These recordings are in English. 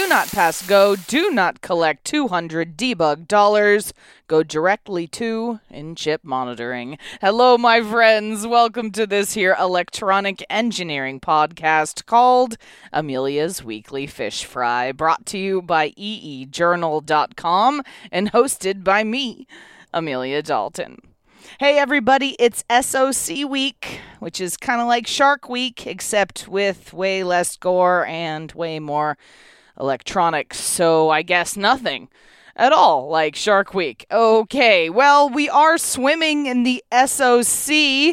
not pass go. Do not collect 200 debug dollars. Go directly to in-chip monitoring. Hello, my friends. Welcome to this here electronic engineering podcast called Amelia's Weekly Fish Fry, brought to you by eejournal.com and hosted by me, Amelia Dalton. Hey everybody, it's SOC Week, which is kind of like Shark Week, except with way less gore and way more electronics, so I guess nothing at all like Shark Week. Okay, well, we are swimming in the SOC,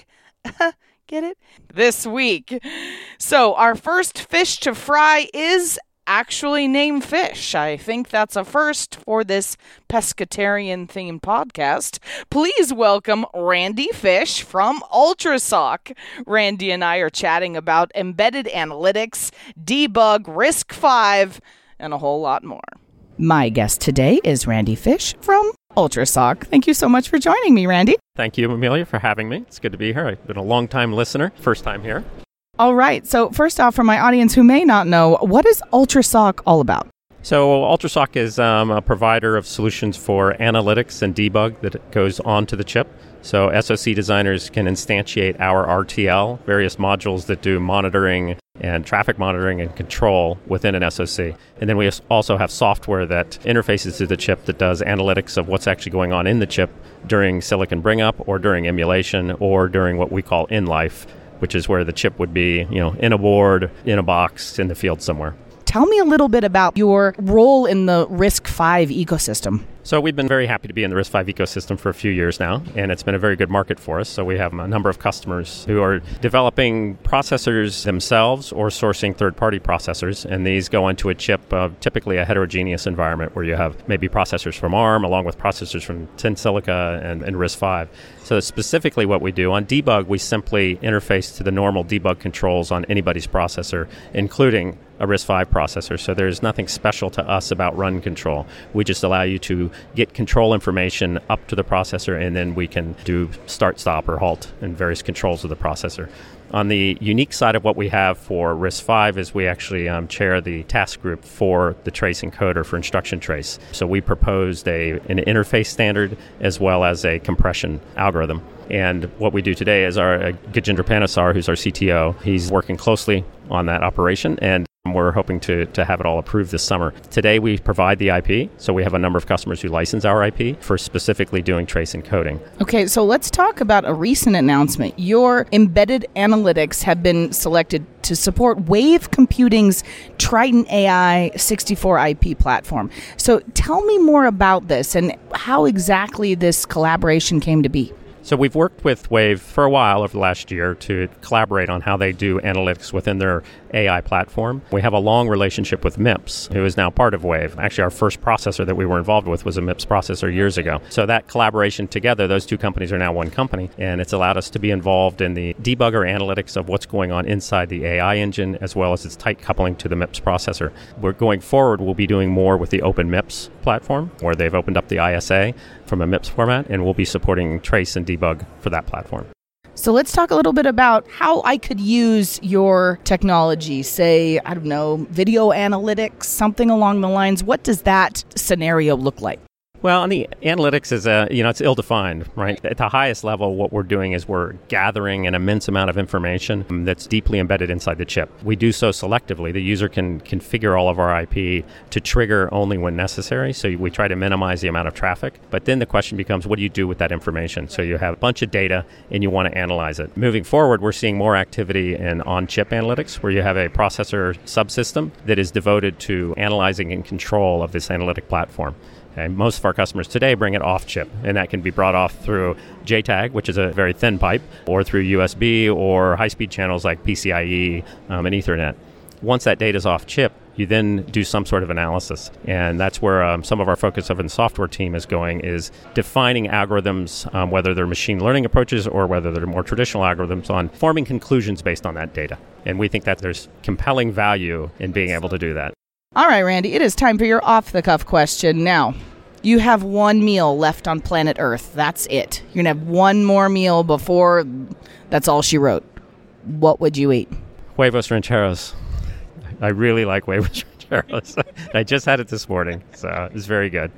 get it? This week. So our first fish to fry is actually named fish. I think that's a first for this pescatarian-themed podcast. Please welcome Randy Fish from Ultrasock. Randy and I are chatting about embedded analytics, debug, RISC-V, and a whole lot more. My guest today is Randy Fish from Ultrasock. Thank you so much for joining me, Randy. Thank you, Amelia, for having me. It's good to be here. I've been a long-time listener, first time here. All right. So first off, for my audience who may not know, what is Ultrasock all about? So Ultrasock is a provider of solutions for analytics and debug that goes onto the chip. So SoC designers can instantiate our RTL, various modules that do monitoring and traffic monitoring and control within an SoC. And then we also have software that interfaces to the chip that does analytics of what's actually going on in the chip during silicon bring-up or during emulation or during what we call in-life, which is where the chip would be, in a board, in a box, in the field somewhere. Tell me a little bit about your role in the RISC-V ecosystem. So we've been very happy to be in the RISC-V ecosystem for a few years now, and it's been a very good market for us. So we have a number of customers who are developing processors themselves or sourcing third-party processors, and these go into a chip, typically a heterogeneous environment where you have maybe processors from ARM along with processors from Tensilica and RISC-V. So specifically what we do on debug, we simply interface to the normal debug controls on anybody's processor, including a RISC-V processor. So there's nothing special to us about run control. We just allow you to get control information up to the processor, and then we can do start, stop, or halt and various controls of the processor. On the unique side of what we have for RISC-V is we actually chair the task group for the trace encoder for instruction trace. So we proposed an interface standard as well as a compression algorithm. And what we do today is our Gajendra Panesar, who's our CTO, he's working closely on that operation, and we're hoping to have it all approved this summer. Today we provide the IP, so we have a number of customers who license our IP for specifically doing trace encoding. Okay, so let's talk about a recent announcement. Your embedded analytics have been selected to support Wave Computing's Triton AI 64 IP platform. So tell me more about this and how exactly this collaboration came to be. So we've worked with Wave for a while over the last year to collaborate on how they do analytics within their AI platform. We have a long relationship with MIPS, who is now part of Wave. Actually, our first processor that we were involved with was a MIPS processor years ago. So that collaboration together, those two companies are now one company, and it's allowed us to be involved in the debugger analytics of what's going on inside the AI engine, as well as its tight coupling to the MIPS processor. We're going forward, we'll be doing more with the Open MIPS platform, where they've opened up the ISA from a MIPS format, and we'll be supporting trace and debug for that platform. So let's talk a little bit about how I could use your technology, say, I don't know, video analytics, something along the lines. What does that scenario look like? Well, on the analytics is it's ill-defined, right? At the highest level, what we're doing is we're gathering an immense amount of information that's deeply embedded inside the chip. We do so selectively. The user can configure all of our IP to trigger only when necessary. So we try to minimize the amount of traffic. But then the question becomes, what do you do with that information? So you have a bunch of data and you want to analyze it. Moving forward, we're seeing more activity in on-chip analytics, where you have a processor subsystem that is devoted to analyzing and control of this analytic platform. Okay, most of our customers today bring it off chip, and that can be brought off through JTAG, which is a very thin pipe, or through USB or high-speed channels like PCIe and Ethernet. Once that data is off chip, you then do some sort of analysis. And that's where some of our focus of the software team is going, is defining algorithms, whether they're machine learning approaches or whether they're more traditional algorithms, on forming conclusions based on that data. And we think that there's compelling value in being able to do that. All right, Randy, it is time for your off-the-cuff question. Now, you have one meal left on planet Earth. That's it. You're going to have one more meal before that's all she wrote. What would you eat? Huevos rancheros. I really like huevos rancheros. rancheros. I just had it this morning, so it's very good.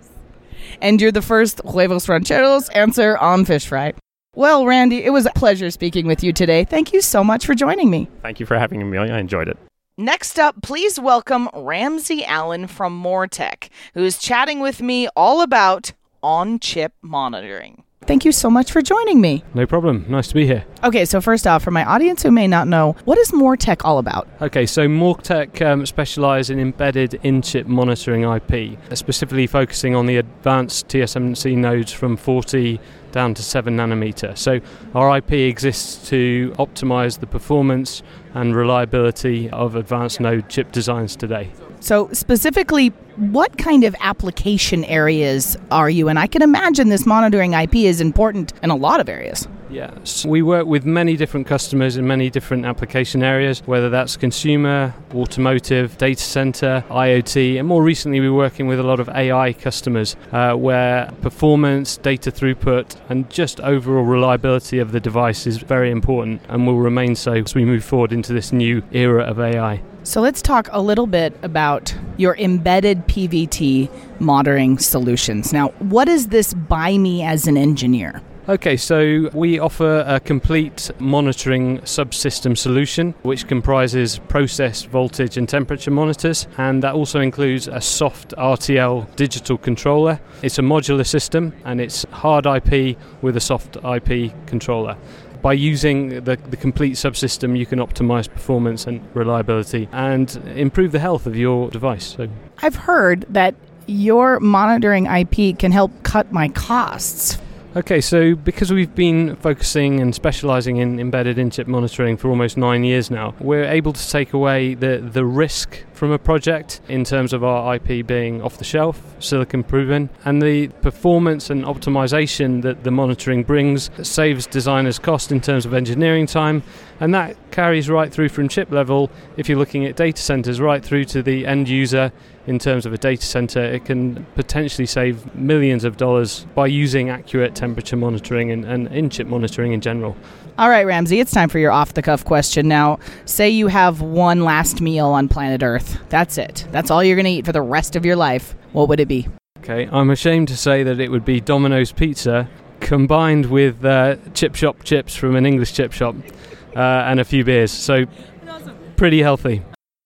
And you're the first Huevos Rancheros answer on fish fry. Well, Randy, it was a pleasure speaking with you today. Thank you so much for joining me. Thank you for having me, Amelia. I enjoyed it. Next up, please welcome Ramsey Allen from Moortec, who is chatting with me all about on-chip monitoring. Thank you so much for joining me. No problem. Nice to be here. Okay, so first off, for my audience who may not know, what is Moortec all about? Okay, so Moortec specialise in embedded in-chip monitoring IP, specifically focusing on the advanced TSMC nodes from 40 down to 7 nanometer. So our IP exists to optimize the performance and reliability of advanced node chip designs today. So specifically, what kind of application areas are you in? I can imagine this monitoring IP is important in a lot of areas. Yes. We work with many different customers in many different application areas, whether that's consumer, automotive, data center, IoT, and more recently we're working with a lot of AI customers where performance, data throughput, and just overall reliability of the device is very important and will remain so as we move forward into this new era of AI. So let's talk a little bit about your embedded PVT monitoring solutions. Now, what is this by me as an engineer? Okay, so we offer a complete monitoring subsystem solution which comprises process, voltage and temperature monitors, and that also includes a soft RTL digital controller. It's a modular system and it's hard IP with a soft IP controller. By using the complete subsystem, you can optimize performance and reliability and improve the health of your device. So, I've heard that your monitoring IP can help cut my costs. Okay, so because we've been focusing and specializing in embedded in-chip monitoring for almost 9 years now, we're able to take away the risk from a project in terms of our IP being off the shelf, silicon proven, and the performance and optimization that the monitoring brings saves designers cost in terms of engineering time, and that carries right through from chip level. If you're looking at data centers, right through to the end user. In terms of a data center, it can potentially save millions of dollars by using accurate temperature monitoring and in-chip monitoring in general. All right, Ramsey, it's time for your off-the-cuff question. Now, say you have one last meal on planet Earth. That's it. That's all you're going to eat for the rest of your life. What would it be? Okay, I'm ashamed to say that it would be Domino's Pizza combined with chip shop chips from an English chip shop and a few beers. So, pretty healthy.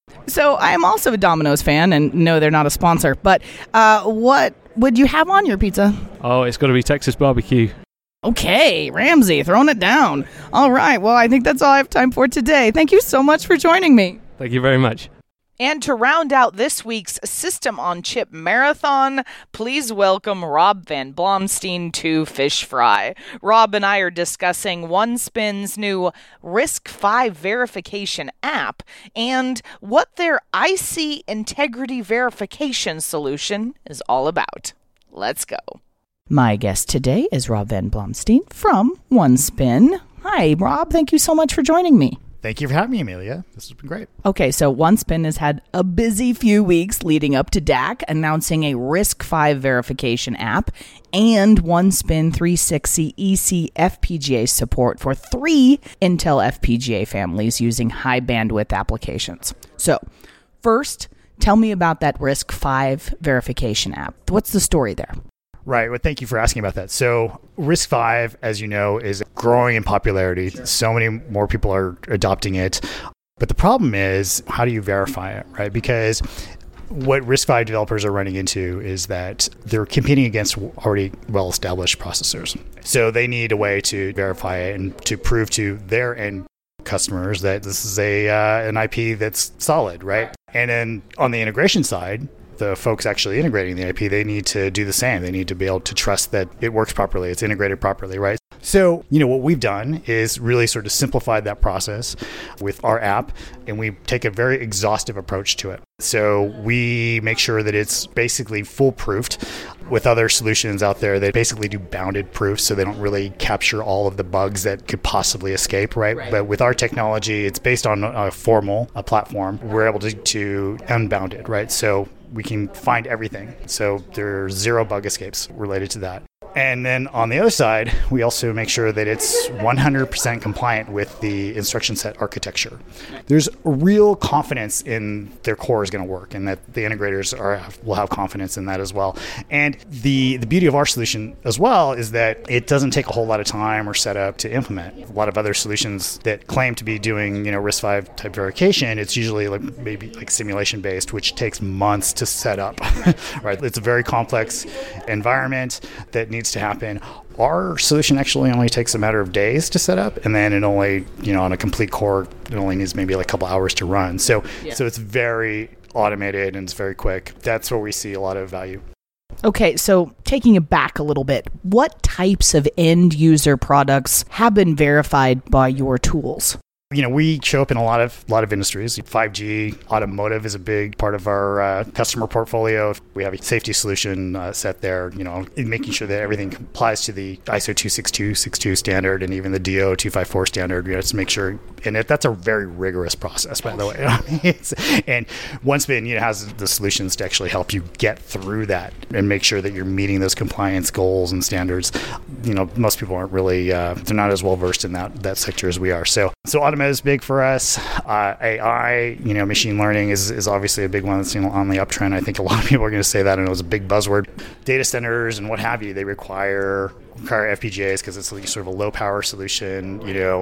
So I am also a Domino's fan, and no, they're not a sponsor. But what would you have on your pizza? Oh, it's got to be Texas barbecue. Okay, Ramsey, throwing it down. All right, well, I think that's all I have time for today. Thank you so much for joining me. Thank you very much. And to round out this week's System on Chip Marathon, please welcome Rob Van Blomstein to Fish Fry. Rob and I are discussing OneSpin's new RISC-V verification app and what their IC integrity verification solution is all about. Let's go. My guest today is Rob Van Blomstein from OneSpin. Hi, Rob. Thank you so much for joining me. Thank you for having me, Amelia. This has been great. Okay, so OneSpin has had a busy few weeks leading up to DAC, announcing a RISC-V verification app and OneSpin 360 EC FPGA support for 3 Intel FPGA families using high bandwidth applications. So, first, tell me about that RISC-V verification app. What's the story there? Right. Well, thank you for asking about that. So RISC-V, as you know, is growing in popularity. So many more people are adopting it. But the problem is, how do you verify it, right? Because what RISC-V developers are running into is that they're competing against already well-established processors. So they need a way to verify it and to prove to their end customers that this is an IP that's solid, right? And then on the integration side, the folks actually integrating the IP, they need to do the same. They need to be able to trust that it works properly, it's integrated properly, right? So, what we've done is really sort of simplified that process with our app, and we take a very exhaustive approach to it. So we make sure that it's basically foolproofed. With other solutions out there, they basically do bounded proofs, so they don't really capture all of the bugs that could possibly escape, right? But with our technology, it's based on a platform. We're able to unbound it, right? So we can find everything. So there's 0 bug escapes related to that. And then on the other side, we also make sure that it's 100% compliant with the instruction set architecture. There's real confidence in their core is going to work, and that the integrators will have confidence in that as well. And the beauty of our solution as well is that it doesn't take a whole lot of time or setup to implement. A lot of other solutions that claim to be doing RISC-V type verification, it's usually maybe simulation based, which takes months to set up. Right? It's a very complex environment that needs to happen. Our solution actually only takes a matter of days to set up, and then it only, on a complete core, it only needs maybe a couple hours to run. So it's very automated and it's very quick. That's where we see a lot of value. Okay, so taking it back a little bit, what types of end user products have been verified by your tools? We show up in a lot of industries. 5G, automotive is a big part of our customer portfolio. We have a safety solution set there, making sure that everything complies to the ISO 26262 standard and even the DO 254 standard, to make sure. And that's a very rigorous process, by the way. And OneSpin, has the solutions to actually help you get through that and make sure that you're meeting those compliance goals and standards. Most people aren't really, they're not as well versed in that sector as we are. So automotive is big for us. AI, machine learning is obviously a big one that's on the uptrend. I think a lot of people are going to say that, and it was a big buzzword. Data centers and what have you, they require FPGAs because it's sort of a low power solution,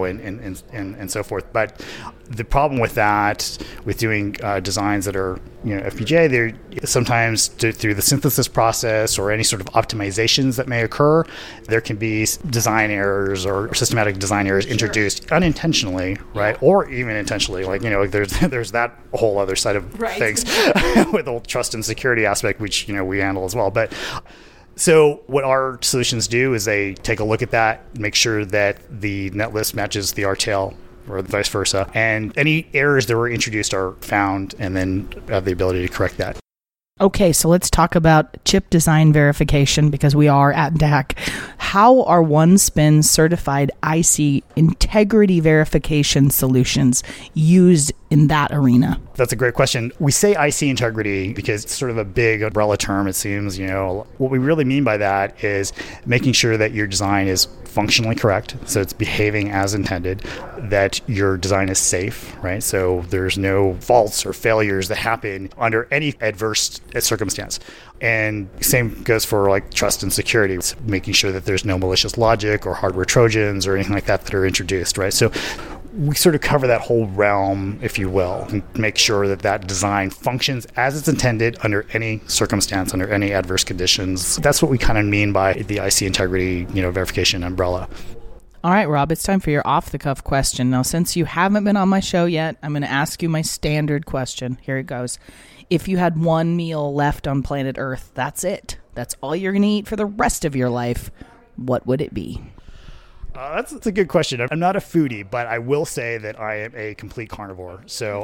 and so forth. But the problem with that, with doing designs that are FPGA, they're sometimes through the synthesis process or any sort of optimizations that may occur, there can be design errors or systematic design errors introduced unintentionally, right? Or even intentionally. There's that whole other side of things with the whole trust and security aspect, which we handle as well. But so what our solutions do is they take a look at that, make sure that the netlist matches the RTL or vice versa, and any errors that were introduced are found and then have the ability to correct that. Okay, so let's talk about chip design verification because we are at DAC. How are OneSpin certified IC integrity verification solutions used in that arena? That's a great question. We say IC integrity because it's sort of a big umbrella term, it seems. What we really mean by that is making sure that your design is functionally correct, so it's behaving as intended, that your design is safe, right? So there's no faults or failures that happen under any adverse circumstance. And same goes for trust and security. It's making sure that there's no malicious logic or hardware trojans or anything like that are introduced, right? So we sort of cover that whole realm, if you will, and make sure that design functions as it's intended under any circumstance, under any adverse conditions. That's what we kind of mean by the IC integrity, verification umbrella. All right, Rob, it's time for your off-the-cuff question. Now, since you haven't been on my show yet, I'm going to ask you my standard question. Here it goes. If you had one meal left on planet Earth, that's it. That's all you're going to eat for the rest of your life. What would it be? That's a good question. I'm not a foodie, but I will say that I am a complete carnivore. So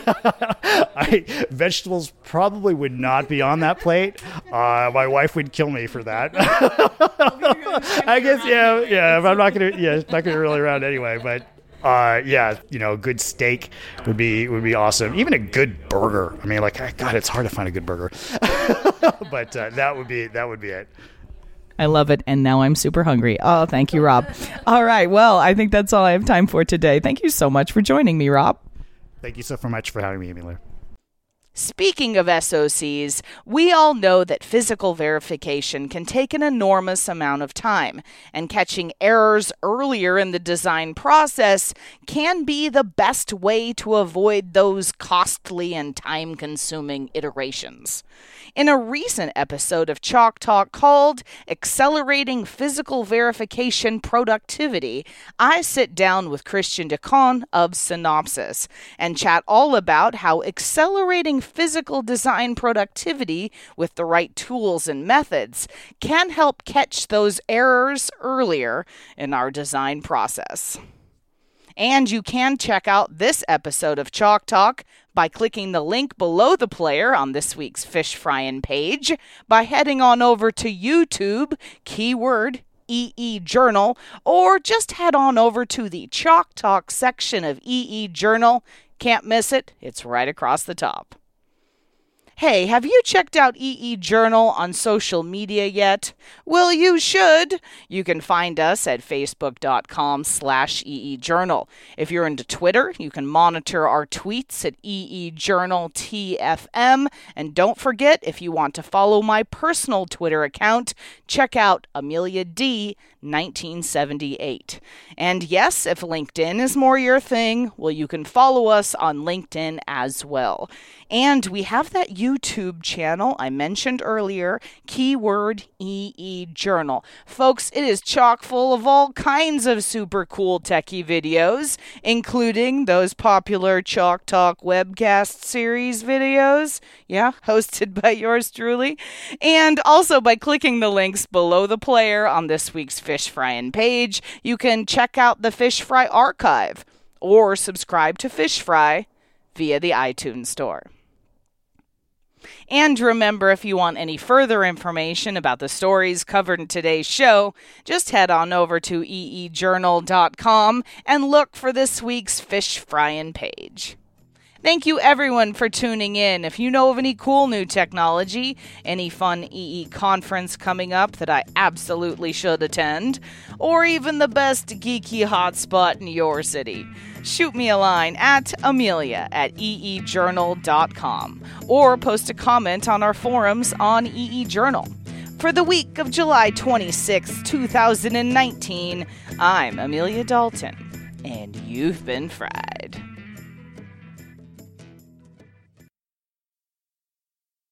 vegetables probably would not be on that plate. My wife would kill me for that. I guess, yeah. I'm not gonna really around anyway. But a good steak would be awesome. Even a good burger. I mean, God, it's hard to find a good burger. But that would be it. I love it, and now I'm super hungry. Oh, thank you, Rob. All right, well, I think that's all I have time for today. Thank you so much for joining me, Rob. Thank you so much for having me, Emily. Speaking of SOCs, we all know that physical verification can take an enormous amount of time, and catching errors earlier in the design process can be the best way to avoid those costly and time-consuming iterations. In a recent episode of Chalk Talk called Accelerating Physical Verification Productivity, I sit down with Christian Decon of Synopsys and chat all about how accelerating physical design productivity with the right tools and methods can help catch those errors earlier in our design process. And you can check out this episode of Chalk Talk by clicking the link below the player on this week's Fish Frying page, by heading on over to YouTube, keyword EE Journal, or just head on over to the Chalk Talk section of EE Journal. Can't miss it, it's right across the top. Hey, have you checked out EE Journal on social media yet? Well, you should. You can find us at facebook.com/EE Journal. If you're into Twitter, you can monitor our tweets at EE Journal TFM. And don't forget, if you want to follow my personal Twitter account, check out Amelia D. 1978. And yes, if LinkedIn is more your thing, well, you can follow us on LinkedIn as well. And we have that YouTube channel I mentioned earlier, keyword EE Journal. Folks, it is chock full of all kinds of super cool techie videos, including those popular Chalk Talk webcast series videos. Yeah, hosted by yours truly. And also by clicking the links below the player on this week's Fish Frying page, you can check out the Fish Fry archive or subscribe to Fish Fry via the iTunes Store. And remember, if you want any further information about the stories covered in today's show, just head on over to eejournal.com and look for this week's Fish Frying page. Thank you, everyone, for tuning in. If you know of any cool new technology, any fun EE conference coming up that I absolutely should attend, or even the best geeky hotspot in your city, shoot me a line at amelia@eejournal.com or post a comment on our forums on EE Journal. For the week of July 26, 2019, I'm Amelia Dalton, and you've been fried.